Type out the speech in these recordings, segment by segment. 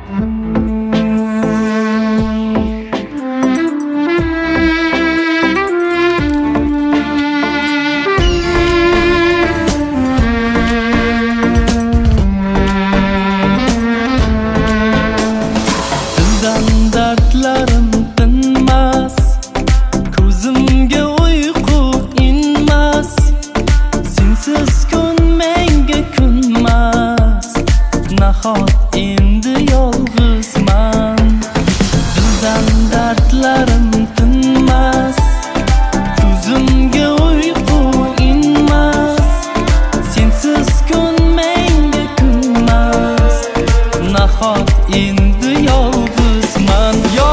Dardlarim tinmas, ko'zimga uyqu inmas, sensiz kun menga kunmas, nahot endi yolg'izman. Dildan dardlarim tinmas, ko'zimga uyqu inmas, sensiz kun menga kunmas, nahot endi yolg'izman.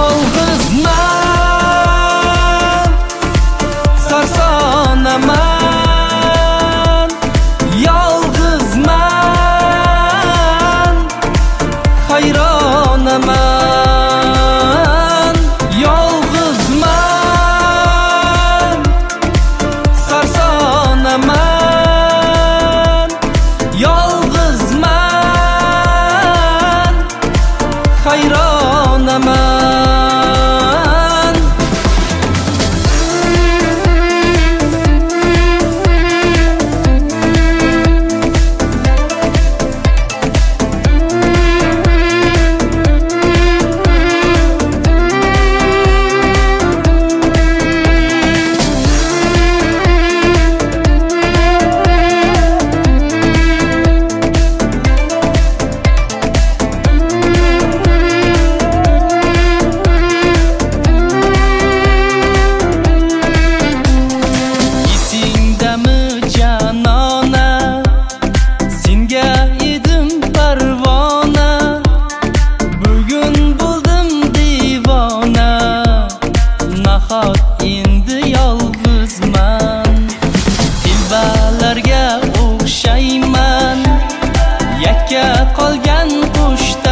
Yolg'izman, sarsonaman, yolg'izman, hayronaman. Yolg'izman, sarsonaman, yolg'izman, hayronaman. Endi yolg'izman, telbalarga o'xshayman, yakka qolgan qush